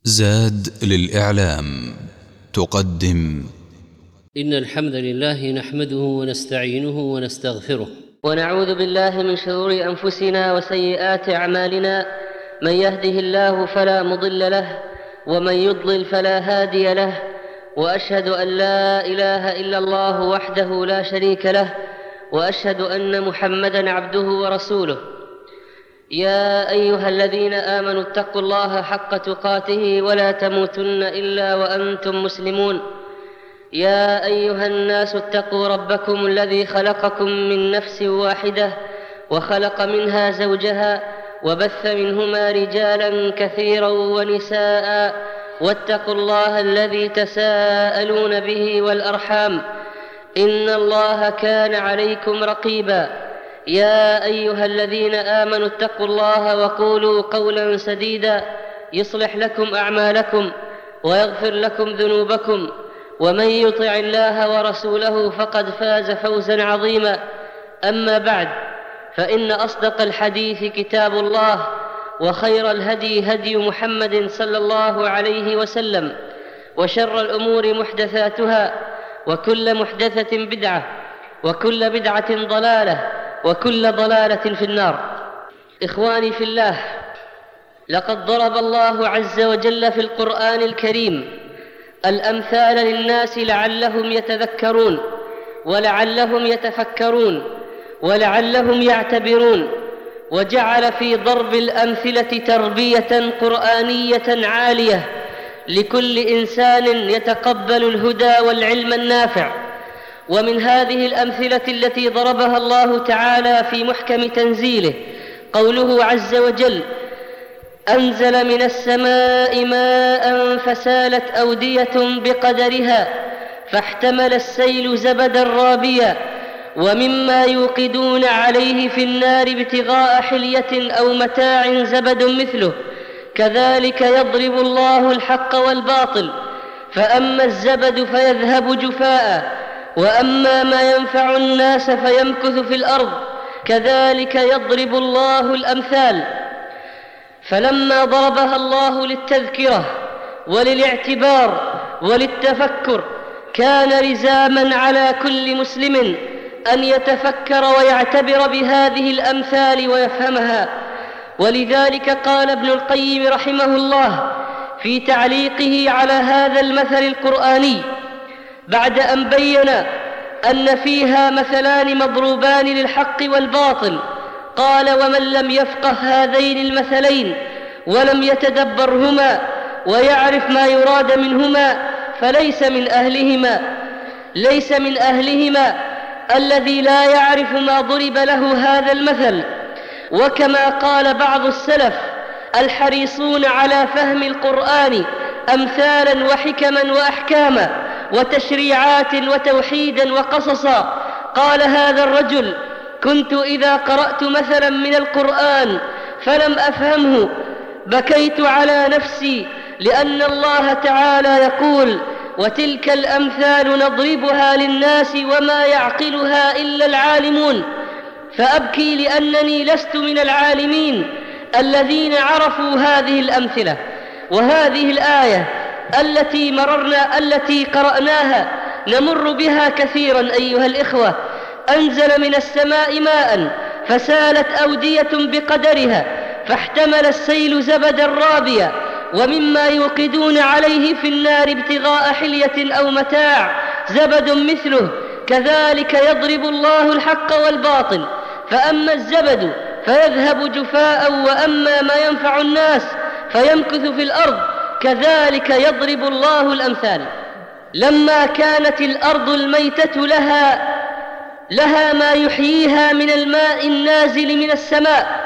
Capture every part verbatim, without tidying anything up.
زاد للإعلام تقدم. إن الحمد لله نحمده ونستعينه ونستغفره ونعوذ بالله من شرور أنفسنا وسيئات أعمالنا. من يهده الله فلا مضل له ومن يضلل فلا هادي له، وأشهد أن لا إله إلا الله وحده لا شريك له، وأشهد أن محمدًا عبده ورسوله. يا أيها الذين آمنوا اتقوا الله حق تقاته ولا تموتن إلا وأنتم مسلمون. يا أيها الناس اتقوا ربكم الذي خلقكم من نفس واحدة وخلق منها زوجها وبث منهما رجالا كثيرا ونساء، واتقوا الله الذي تساءلون به والأرحام، إن الله كان عليكم رقيبا. يا أيها الذين آمنوا اتقوا الله وقولوا قولا سديدا يصلح لكم أعمالكم ويغفر لكم ذنوبكم، ومن يطع الله ورسوله فقد فاز فوزا عظيما. أما بعد، فإن أصدق الحديث كتاب الله، وخير الهدي هدي محمد صلى الله عليه وسلم، وشر الأمور محدثاتها، وكل محدثة بدعة، وكل بدعة ضلالة، وكل ضلالة في النار. إخواني في الله، لقد ضرب الله عز وجل في القرآن الكريم الأمثال للناس لعلهم يتذكرون ولعلهم يتفكرون ولعلهم يعتبرون، وجعل في ضرب الأمثلة تربية قرآنية عالية لكل إنسان يتقبل الهدى والعلم النافع. ومن هذه الأمثلة التي ضربها الله تعالى في محكم تنزيله قوله عز وجل: أنزل من السماء ماء فسالت أودية بقدرها فاحتمل السيل زبدا رابيا ومما يوقدون عليه في النار ابتغاء حلية أو متاع زبد مثله كذلك يضرب الله الحق والباطل، فأما الزبد فيذهب جفاء وأما ما ينفع الناس فيمكث في الأرض كذلك يضرب الله الأمثال. فلما ضربها الله للتذكرة وللاعتبار وللتفكر، كان لزاما على كل مسلم أن يتفكر ويعتبر بهذه الأمثال ويفهمها. ولذلك قال ابن القيم رحمه الله في تعليقه على هذا المثل القرآني بعد أن بين أن فيها مثلان مضروبان للحق والباطل، قال: ومن لم يفقه هذين المثلين ولم يتدبرهما ويعرف ما يراد منهما فليس من أهلهما ليس من أهلهما الذي لا يعرف ما ضرب له هذا المثل. وكما قال بعض السلف الحريصون على فهم القرآن أمثالا وحكما وأحكاما وتشريعات وتوحيدا وقصصا، قال هذا الرجل: كنت إذا قرأت مثلا من القرآن فلم أفهمه بكيت على نفسي، لأن الله تعالى يقول: وتلك الأمثال نضربها للناس وما يعقلها إلا العالمون، فأبكي لأنني لست من العالمين الذين عرفوا هذه الأمثلة. وهذه الآية التي مررنا التي قرأناها نمر بها كثيرا أيها الإخوة. أنزل من السماء ماء فسالت أودية بقدرها فاحتمل السيل زبدا رابيا ومما يوقدون عليه في النار ابتغاء حلية أو متاع زبد مثله كذلك يضرب الله الحق والباطل، فأما الزبد فيذهب جفاء وأما ما ينفع الناس فيمكث في الأرض كذلك يضرب الله الأمثال. لما كانت الأرض الميتة لها لها ما يحييها من الماء النازل من السماء،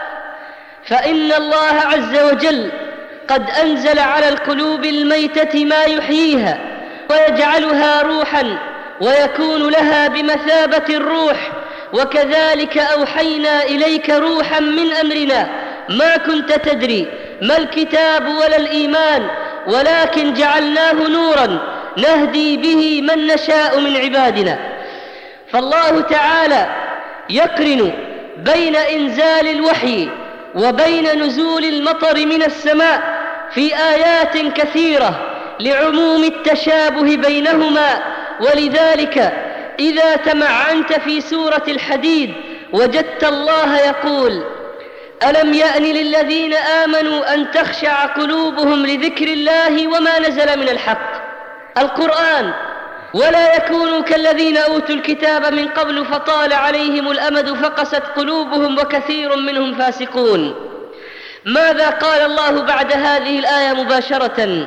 فإن الله عز وجل قد أنزل على القلوب الميتة ما يحييها ويجعلها روحا ويكون لها بمثابة الروح. وكذلك أوحينا إليك روحا من أمرنا ما كنت تدري ما الكتاب ولا الإيمان ولكن جعلناه نورا نهدي به من نشاء من عبادنا. فالله تعالى يقرن بين إنزال الوحي وبين نزول المطر من السماء في آيات كثيرة لعموم التشابه بينهما، ولذلك إذا تمعنت في سورة الحديد وجدت الله يقول: ألم يأن للذين آمنوا أن تخشع قلوبهم لذكر الله وما نزل من الحق، القرآن، ولا يكونوا كالذين أوتوا الكتاب من قبل فطال عليهم الأمد فقست قلوبهم وكثير منهم فاسقون. ماذا قال الله بعد هذه الآية مباشرة؟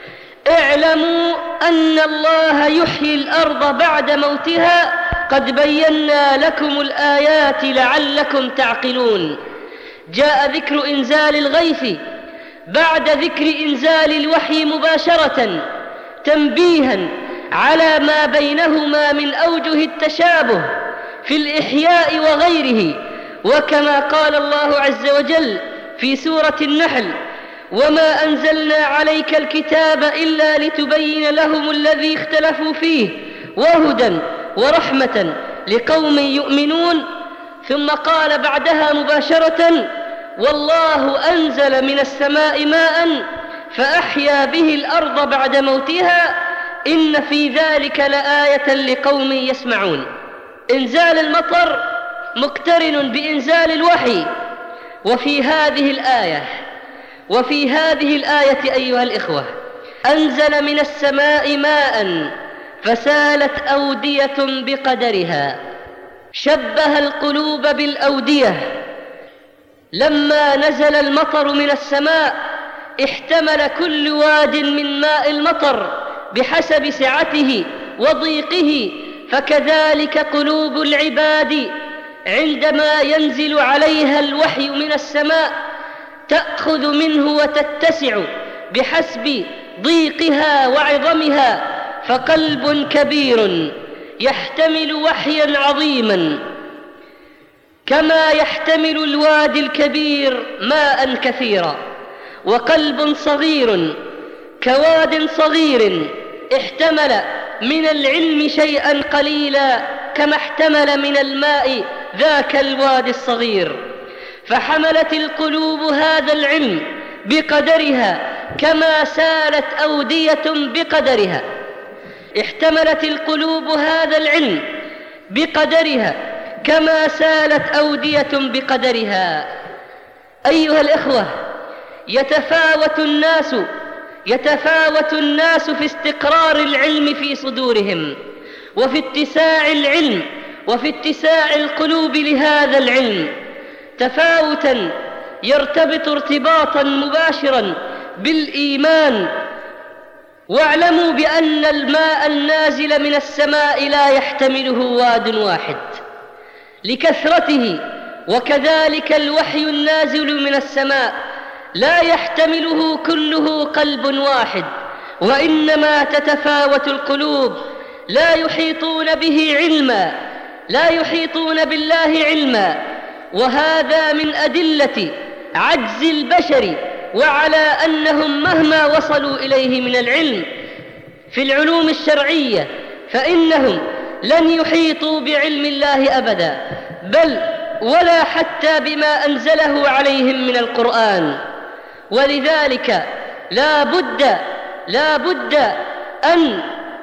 اعلموا أن الله يحيي الأرض بعد موتها قد بينا لكم الآيات لعلكم تعقلون. جاء ذكر إنزال الغيث بعد ذكر إنزال الوحي مباشرة، تنبيها على ما بينهما من أوجه التشابه في الإحياء وغيره. وكما قال الله عز وجل في سورة النحل: وما أنزلنا عليك الكتاب إلا لتبين لهم الذي اختلفوا فيه وهدى ورحمة لقوم يؤمنون. ثم قال بعدها مباشرة: والله أنزل من السماء ماء فأحيا به الأرض بعد موتها إن في ذلك لآية لقوم يسمعون. إنزال المطر مقترن بإنزال الوحي. وفي هذه الآية وفي هذه الآية أيها الإخوة أنزل من السماء ماء فسالت أودية بقدرها. شبه القلوب بالأودية. لما نزل المطر من السماء احتمل كل واد من ماء المطر بحسب سعته وضيقه، فكذلك قلوب العباد عندما ينزل عليها الوحي من السماء تأخذ منه وتتسع بحسب ضيقها وعظمها. فقلب كبير يحتمل وحيا عظيما كما يحتمل الوادي الكبير ماء كثيرا، وقلب صغير كواد صغير احتمل من العلم شيئا قليلا كما احتمل من الماء ذاك الوادي الصغير. فحملت القلوب هذا العلم بقدرها كما سالت أودية بقدرها. احتملت القلوب هذا العلم بقدرها كما سالت أودية بقدرها. أيها الإخوة، يتفاوت الناس يتفاوت الناس في استقرار العلم في صدورهم، وفي اتساع العلم وفي اتساع القلوب لهذا العلم، تفاوتا يرتبط ارتباطا مباشرا بالإيمان. واعلموا بأن الماء النازل من السماء لا يحتمله واد واحد لكثرته، وكذلك الوحي النازل من السماء لا يحتمله كله قلب واحد، وإنما تتفاوت القلوب. لا يحيطون به علما لا يحيطون بالله علما، وهذا من أدلة عجز البشر، وعلى أنهم مهما وصلوا إليه من العلم في العلوم الشرعية فإنهم لن يحيطوا بعلم الله أبدا، بل ولا حتى بما أنزله عليهم من القرآن. ولذلك لا بد لا بد أن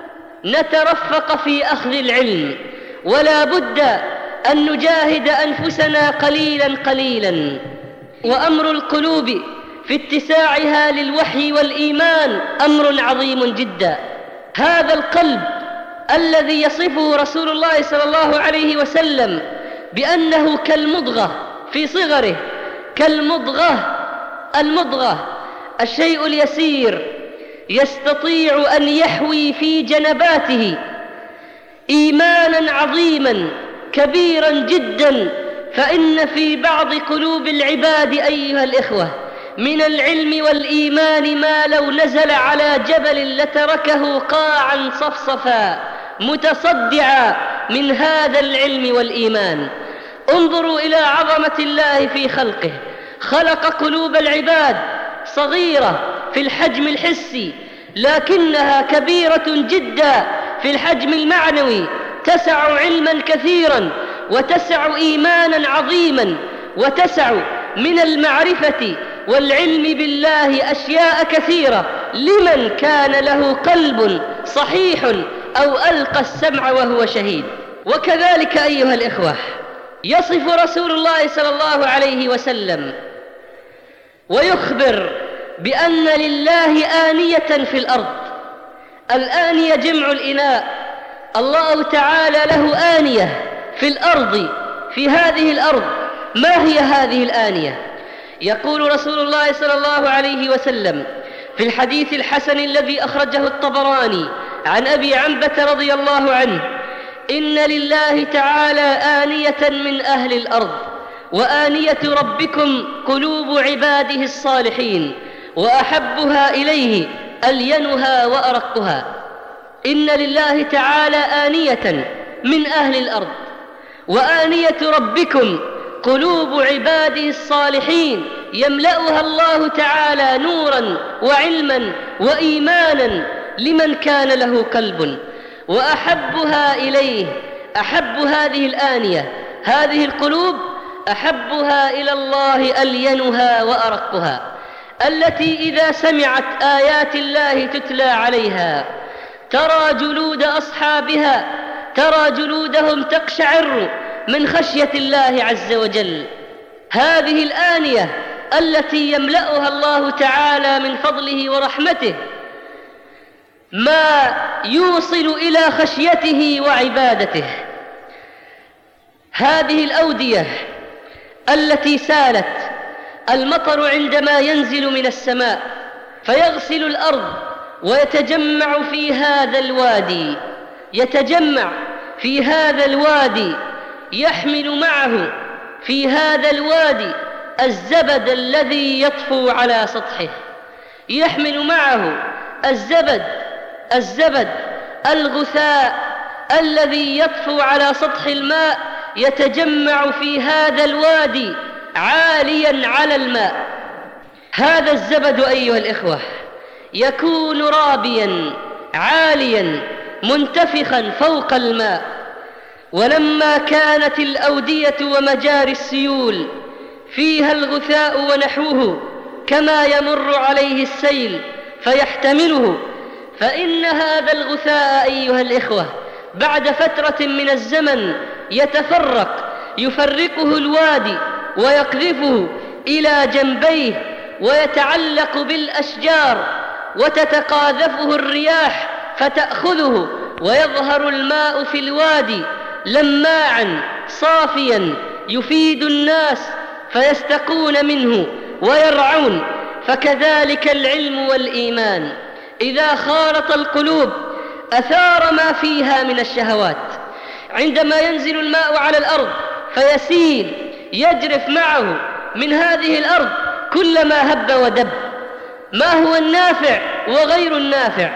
نترفق في أخذ العلم، ولا بد أن نجاهد أنفسنا قليلا قليلا. وأمر القلوب في اتساعها للوحي والإيمان أمر عظيم جدا. هذا القلب الذي يصفه رسول الله صلى الله عليه وسلم بأنه كالمضغة في صغره، كالمضغة المضغة الشيء اليسير يستطيع أن يحوي في جنباته إيمانا عظيما كبيرا جدا. فإن في بعض قلوب العباد أيها الإخوة من العلم والإيمان ما لو نزل على جبل لتركه قاعا صفصفا متصدعا من هذا العلم والإيمان. انظروا إلى عظمة الله في خلقه. خلق قلوب العباد صغيرة في الحجم الحسي، لكنها كبيرة جدا في الحجم المعنوي، تسع علما كثيرا وتسع إيمانا عظيما وتسع من المعرفة والعلم بالله أشياء كثيرة لمن كان له قلب صحيح أو ألقى السمع وهو شهيد. وكذلك أيها الإخوة، يصف رسول الله صلى الله عليه وسلم ويخبر بأن لله آنية في الأرض. الآنية جمع الإناء. الله تعالى له آنية في الأرض، في هذه الأرض. ما هي هذه الآنية؟ يقول رسول الله صلى الله عليه وسلم في الحديث الحسن الذي أخرجه الطبراني عن أبي عنبة رضي الله عنه: إن لله تعالى آنية من أهل الأرض، وآنية ربكم قلوب عباده الصالحين، وأحبها إليه ألينها وأرقها. إن لله تعالى آنية من أهل الأرض، وآنية ربكم قلوب عباده الصالحين، يملأها الله تعالى نورا وعلما وإيمانا لمن كان له قلب. وأحبها إليه، أحب هذه الآنية، هذه القلوب أحبها إلى الله ألينها وأرقها، التي إذا سمعت آيات الله تتلى عليها ترى جلود أصحابها، ترى جلودهم تقشعر من خشية الله عز وجل. هذه الآنية التي يملأها الله تعالى من فضله ورحمته ما يوصل إلى خشيته وعبادته. هذه الأودية التي سالت المطر عندما ينزل من السماء فيغسل الأرض ويتجمع في هذا الوادي، يتجمع في هذا الوادي، يحمل معه في هذا الوادي الزبد الذي يطفو على سطحه، يحمل معه الزبد الزبد الغثاء الذي يطفو على سطح الماء، يتجمع في هذا الوادي عاليا على الماء. هذا الزبد أيها الإخوة يكون رابيا عاليا منتفخا فوق الماء. ولما كانت الأودية ومجاري السيول فيها الغثاء ونحوه كما يمر عليه السيل فيحتمله، فإن هذا الغثاء أيها الإخوة بعد فترة من الزمن يتفرق، يفرقه الوادي ويقذفه إلى جنبيه ويتعلق بالأشجار، وتتقاذفه الرياح فتأخذه، ويظهر الماء في الوادي لماعا صافيا يفيد الناس فيستقون منه ويرعون. فكذلك العلم والإيمان إذا خالط القلوب أثار ما فيها من الشهوات. عندما ينزل الماء على الأرض فيسيل يجرف معه من هذه الأرض كل ما هب ودب، ما هو النافع وغير النافع،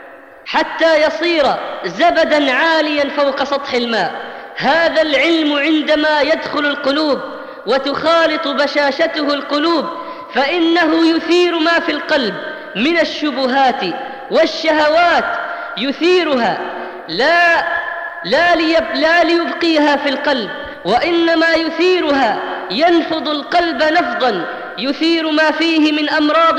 حتى يصير زبدا عاليا فوق سطح الماء. هذا العلم عندما يدخل القلوب وتخالط بشاشته القلوب فإنه يثير ما في القلب من الشبهات والشهوات، يثيرها لا, لا, ليب لا ليبقيها في القلب، وإنما يثيرها، ينفض القلب نفضا، يثير ما فيه من أمراض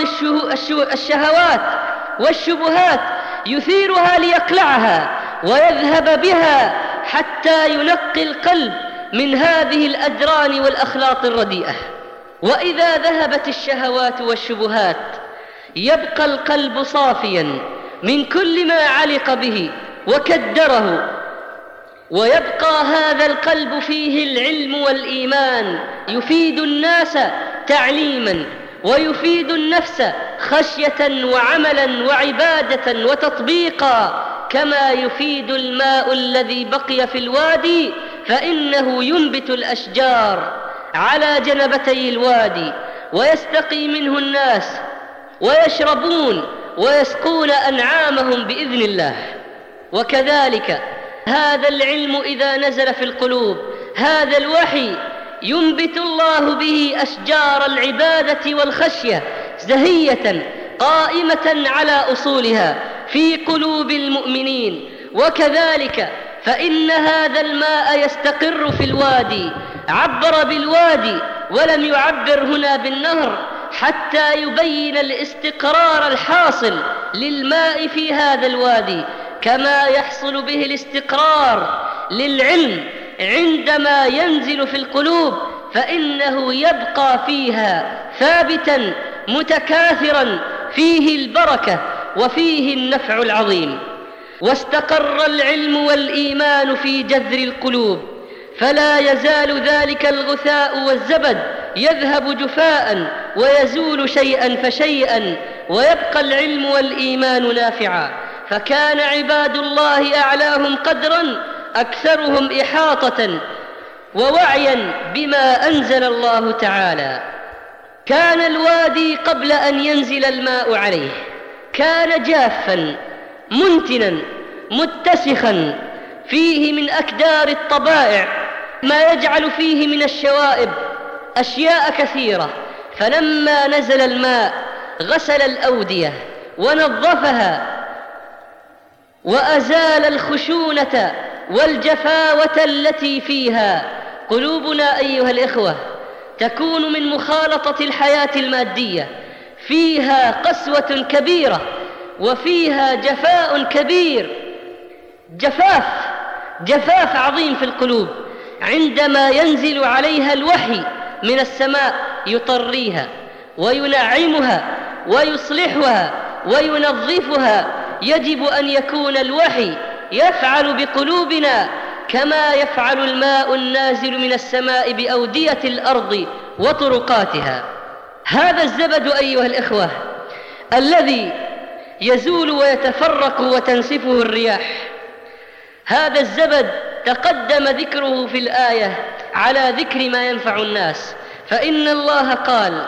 الشهوات والشبهات، يثيرها ليقلعها ويذهب بها حتى ينقي القلب من هذه الأدران والأخلاط الرديئة. وإذا ذهبت الشهوات والشبهات يبقى القلب صافيا من كل ما علق به وكدره، ويبقى هذا القلب فيه العلم والإيمان، يفيد الناس تعليما ويفيد النفس خشية وعملا وعبادة وتطبيقا، كما يفيد الماء الذي بقي في الوادي، فإنه ينبت الأشجار على جنبتي الوادي ويستقي منه الناس ويشربون ويسقون أنعامهم بإذن الله. وكذلك هذا العلم إذا نزل في القلوب، هذا الوحي ينبت الله به أشجار العبادة والخشية زهية قائمة على أصولها في قلوب المؤمنين. وكذلك فإن هذا الماء يستقر في الوادي، عبر بالوادي ولم يعبر هنا بالنهر، حتى يبين الاستقرار الحاصل للماء في هذا الوادي، كما يحصل به الاستقرار للعلم عندما ينزل في القلوب، فإنه يبقى فيها ثابتا متكاثرا، فيه البركة وفيه النفع العظيم. واستقر العلم والإيمان في جذر القلوب، فلا يزال ذلك الغثاء والزبد يذهب جفاء ويزول شيئا فشيئا، ويبقى العلم والإيمان نافعا. فكان عباد الله أعلاهم قدرا أكثرهم إحاطة ووعيا بما أنزل الله تعالى. كان الوادي قبل أن ينزل الماء عليه كان جافا منتنا متسخا، فيه من أكدار الطبائع ما يجعل فيه من الشوائب أشياء كثيرة. فلما نزل الماء غسل الأودية ونظفها وأزال الخشونة والجفاوة التي فيها. قلوبنا أيها الإخوة تكون من مخالطة الحياة المادية، فيها قسوة كبيرة وفيها جفاء كبير، جفاف جفاف عظيم في القلوب. عندما ينزل عليها الوحي من السماء يطريها وينعمها ويصلحها وينظفها. يجب أن يكون الوحي يفعل بقلوبنا كما يفعل الماء النازل من السماء بأودية الأرض وطرقاتها. هذا الزبد أيها الإخوة الذي يزول ويتفرق وتنسفه الرياح، هذا الزبد تقدم ذكره في الآية على ذكر ما ينفع الناس، فإن الله قال: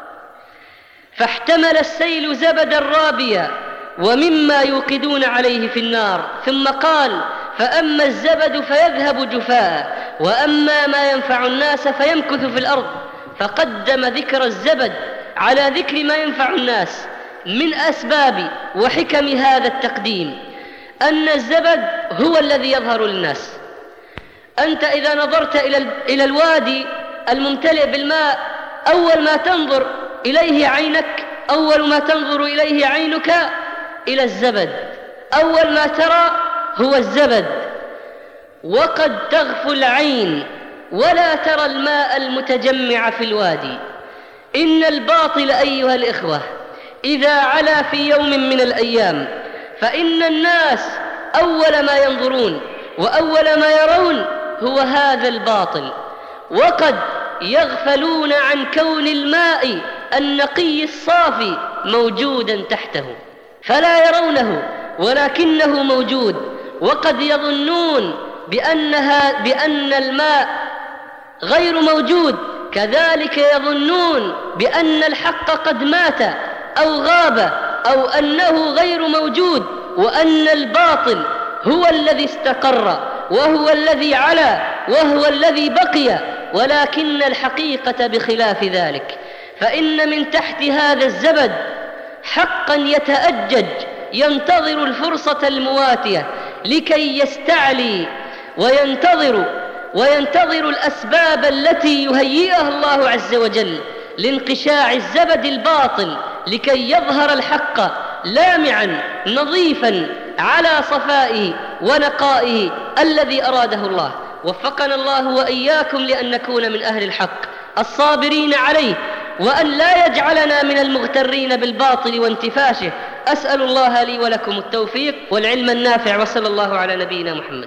فاحتمل السيل زبدا رابيا ومما يوقدون عليه في النار، ثم قال: فأما الزبد فيذهب جفاء وأما ما ينفع الناس فيمكث في الأرض. فقدم ذكر الزبد على ذكر ما ينفع الناس. من أسباب وحكم هذا التقديم أن الزبد هو الذي يظهر للناس. أنت إذا نظرت إلى الوادي الممتلئ بالماء، أول ما تنظر إليه عينك أول ما تنظر إليه عينك إلى الزبد، أول ما ترى هو الزبد. وقد تغفو العين ولا ترى الماء المتجمع في الوادي. إن الباطل أيها الإخوة إذا علا في يوم من الأيام، فإن الناس أول ما ينظرون وأول ما يرون هو هذا الباطل، وقد يغفلون عن كون الماء النقي الصافي موجودا تحته، فلا يرونه ولكنه موجود. وقد يظنون بأنها بأن الماء غير موجود، كذلك يظنون بأن الحق قد مات أو غاب أو أنه غير موجود، وأن الباطل هو الذي استقر وهو الذي علا وهو الذي بقي، ولكن الحقيقة بخلاف ذلك. فإن من تحت هذا الزبد حقا يتأجج ينتظر الفرصة المواتية لكي يستعلي، وينتظر وينتظر الأسباب التي يهيئها الله عز وجل لانقشاع الزبد الباطل لكي يظهر الحق لامعا نظيفا على صفائه ونقائه الذي أراده الله. وفقنا الله وإياكم لأن نكون من أهل الحق الصابرين عليه، وأن لا يجعلنا من المغترين بالباطل وانتفاشه. أسأل الله لي ولكم التوفيق والعلم النافع، وصلى الله على نبينا محمد.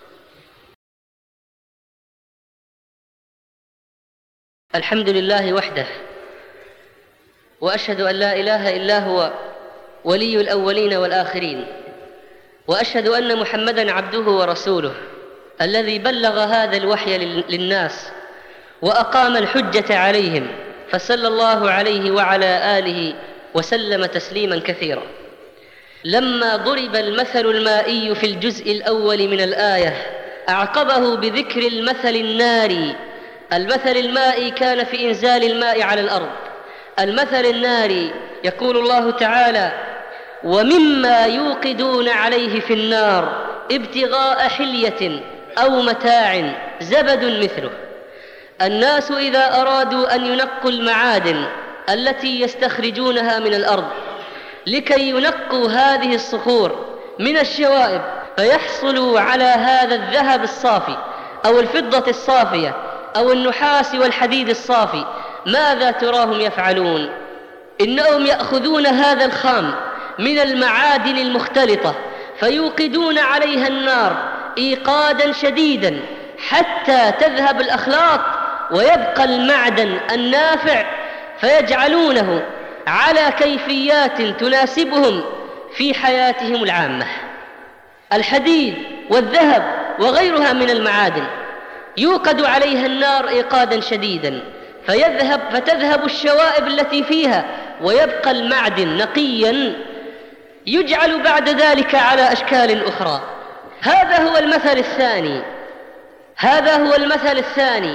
الحمد لله وحده، وأشهد أن لا إله إلا هو ولي الأولين والآخرين، وأشهد أن محمدًا عبده ورسوله الذي بلغ هذا الوحي للناس وأقام الحجة عليهم، فصلى الله عليه وعلى آله وسلم تسليماً كثيراً. لما ضرب المثل المائي في الجزء الأول من الآية أعقبه بذكر المثل الناري. المثل المائي كان في إنزال الماء على الأرض. المثل الناري يقول الله تعالى: ومما يوقدون عليه في النار ابتغاء حلية أو متاع زبد مثله. الناس إذا أرادوا أن ينقوا المعادن التي يستخرجونها من الأرض لكي ينقوا هذه الصخور من الشوائب فيحصلوا على هذا الذهب الصافي أو الفضة الصافية أو النحاس والحديد الصافي. ماذا تراهم يفعلون؟ إنهم يأخذون هذا الخام من المعادن المختلطة فيوقدون عليها النار إيقادا شديدا حتى تذهب الأخلاط ويبقى المعدن النافع، فيجعلونه على كيفيات تناسبهم في حياتهم العامة. الحديد والذهب وغيرها من المعادن يوقد عليها النار إيقادا شديدا فيذهب فتذهب الشوائب التي فيها ويبقى المعدن نقيا، يجعل بعد ذلك على أشكال أخرى. هذا هو المثل الثاني هذا هو المثل الثاني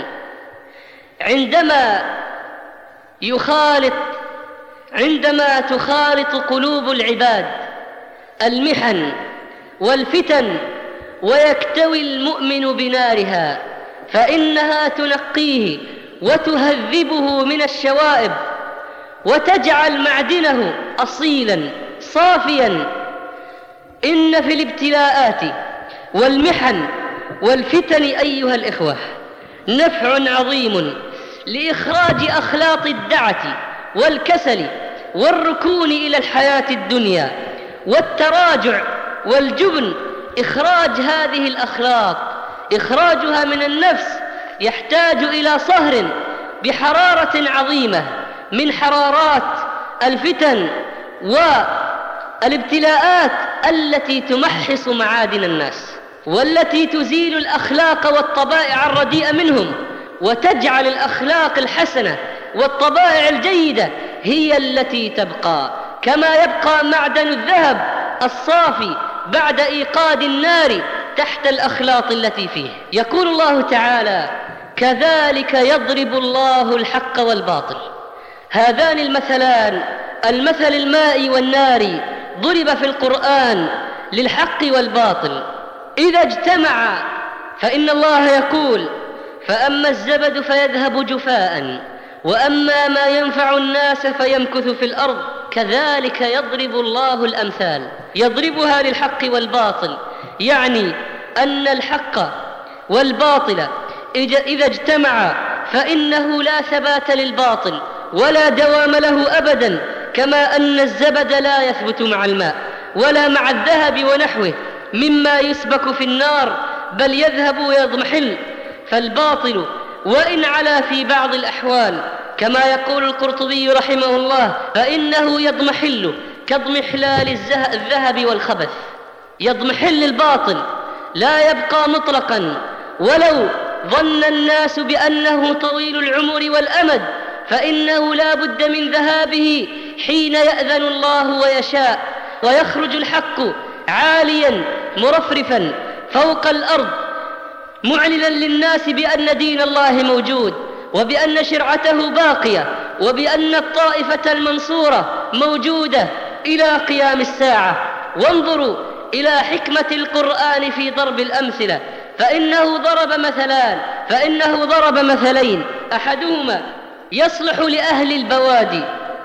عندما يخالط عندما تخالط قلوب العباد المحن والفتن ويكتوي المؤمن بنارها، فإنها تنقيه وتهذبه من الشوائب وتجعل معدنه أصيلا صافيا. إن في الابتلاءات والمحن والفتن أيها الإخوة نفع عظيم لإخراج أخلاط الدعة والكسل والركون إلى الحياة الدنيا والتراجع والجبن. إخراج هذه الأخلاط إخراجها من النفس يحتاج إلى صهر بحرارة عظيمة من حرارات الفتن والابتلاءات التي تمحص معادن الناس والتي تزيل الأخلاق والطبائع الرديئة منهم وتجعل الأخلاق الحسنة والطبائع الجيدة هي التي تبقى، كما يبقى معدن الذهب الصافي بعد إيقاد النار تحت الأخلاط التي فيه. يقول الله تعالى: كذلك يضرب الله الحق والباطل. هذان المثلان، المثل المائي والناري، ضرب في القرآن للحق والباطل. إذا اجتمع فإن الله يقول: فأما الزبد فيذهب جفاء وأما ما ينفع الناس فيمكث في الأرض كذلك يضرب الله الأمثال. يضربها للحق والباطل، يعني أن الحق والباطل إذا اجتمع فإنه لا ثبات للباطل ولا دوام له أبدا، كما أن الزبد لا يثبت مع الماء ولا مع الذهب ونحوه مما يسبك في النار، بل يذهب ويضمحل. فالباطل وإن علا في بعض الأحوال كما يقول القرطبي رحمه الله فإنه يضمحل كاضمحلال الذهب والخبث. يضمحل الباطل لا يبقى مطلقا، ولو ظن الناس بأنه طويل العمر والأمد فإنه لا بد من ذهابه حين يأذن الله ويشاء، ويخرج الحق عاليا مرفرفا فوق الأرض معلنا للناس بأن دين الله موجود وبأن شرعته باقية وبأن الطائفة المنصورة موجودة إلى قيام الساعة. وانظروا إلى حكمة القرآن في ضرب الأمثلة، فإنه ضرب مثلان فإنه ضرب مثلين، أحدهما يصلح لأهل البوادي،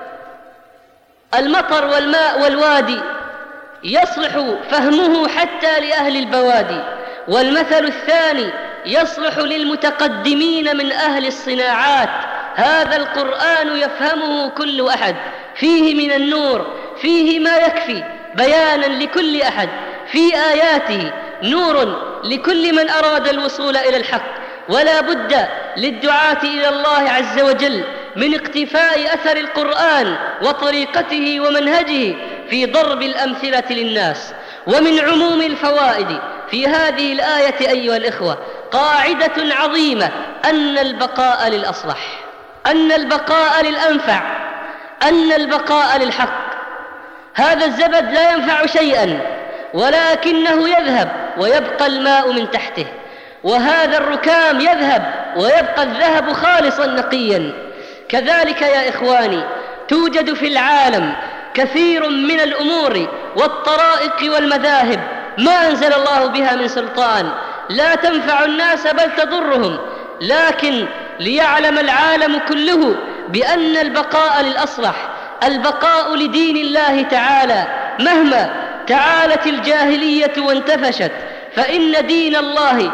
المطر والماء والوادي يصلح فهمه حتى لأهل البوادي، والمثل الثاني يصلح للمتقدمين من أهل الصناعات. هذا القرآن يفهمه كل أحد، فيه من النور، فيه ما يكفي بيانا لكل أحد، في آياته نور لكل من أراد الوصول إلى الحق. ولا بد للدعاة إلى الله عز وجل من اقتفاء أثر القرآن وطريقته ومنهجه في ضرب الأمثلة للناس. ومن عموم الفوائد في هذه الآية أيها الإخوة قاعدة عظيمة: أن البقاء للأصلح، أن البقاء للأنفع، أن البقاء للحق. هذا الزبد لا ينفع شيئا ولكنه يذهب ويبقى الماء من تحته، وهذا الركام يذهب ويبقى الذهب خالصا نقيا. كذلك يا إخواني توجد في العالم كثير من الأمور والطرائق والمذاهب ما أنزل الله بها من سلطان، لا تنفع الناس بل تضرهم، لكن ليعلم العالم كله بأن البقاء للأصلح، البقاء لدين الله تعالى مهما تعالت الجاهلية وانتفشت، فإن دين الله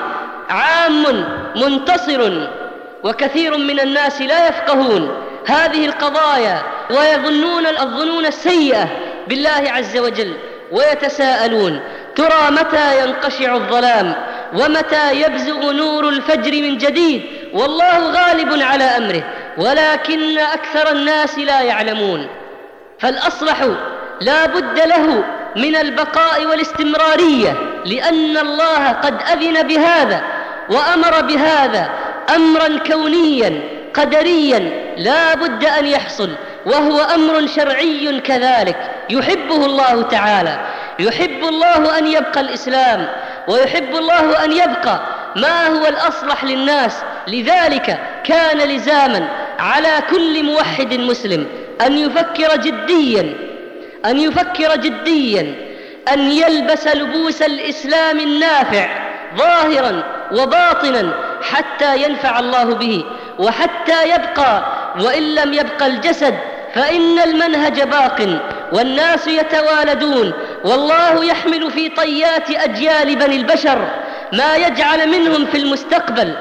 عام منتصر. وكثير من الناس لا يفقهون هذه القضايا ويظنون الظنون السيئة بالله عز وجل، ويتساءلون: ترى متى ينقشع الظلام ومتى يبزغ نور الفجر من جديد؟ والله غالب على أمره ولكن أكثر الناس لا يعلمون. فالأصلح لا بد له من البقاء والاستمرارية، لأن الله قد أذن بهذا وأمر بهذا أمرا كونيا قدريا لا بد أن يحصل، وهو أمر شرعي كذلك يحبه الله تعالى. يحب الله أن يبقى الإسلام، ويحب الله أن يبقى ما هو الأصلح للناس. لذلك كان لزاما على كل موحد مسلم أن يفكر جديا أن يفكر جديا أن يلبس لبوس الإسلام النافع ظاهرا وباطنا حتى ينفع الله به، وحتى يبقى، وإن لم يبقى الجسد فإن المنهج باق، والناس يتوالدون، والله يحمل في طيات أجيال بني البشر ما يجعل منهم في المستقبل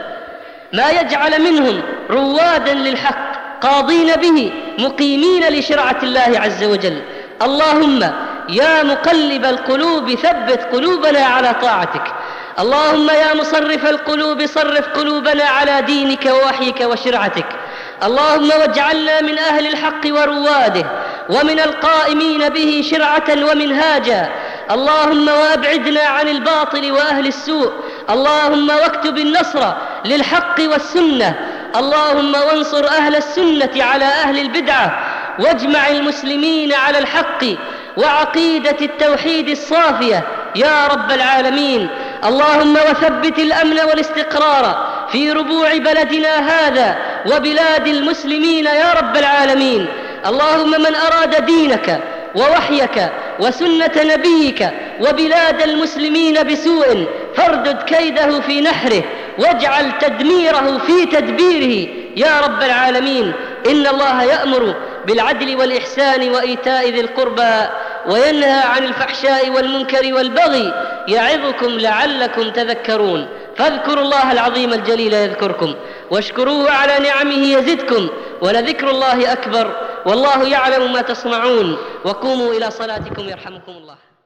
ما يجعل منهم روادا للحق قاضين به مقيمين لشرعة الله عز وجل. اللهم يا مقلب القلوب ثبت قلوبنا على طاعتك. اللهم يا مصرف القلوب صرف قلوبنا على دينك ووحيك وشرعتك. اللهم واجعلنا من أهل الحق ورواده، ومن القائمين به شرعة ومنهاجا. اللهم وأبعدنا عن الباطل وأهل السوء. اللهم واكتب النصر للحق والسنة. اللهم وانصر أهل السنة على أهل البدعة، واجمع المسلمين على الحق وعقيدة التوحيد الصافية يا رب العالمين. اللهم وثبت الأمن والاستقرار في ربوع بلدنا هذا وبلاد المسلمين يا رب العالمين. اللهم من أراد دينك ووحيك وسنة نبيك وبلاد المسلمين بسوء فاردد كيده في نحره، واجعل تدميره في تدبيره يا رب العالمين. إن الله يأمر بالعدل والإحسان وإيتاء ذي القربى وينهى عن الفحشاء والمنكر والبغي يعظكم لعلكم تذكرون. فاذكروا الله العظيم الجليل يذكركم، واشكروه على نعمه يزدكم، ولذكر الله أكبر، والله يعلم ما تصنعون. وقوموا إلى صلاتكم يرحمكم الله.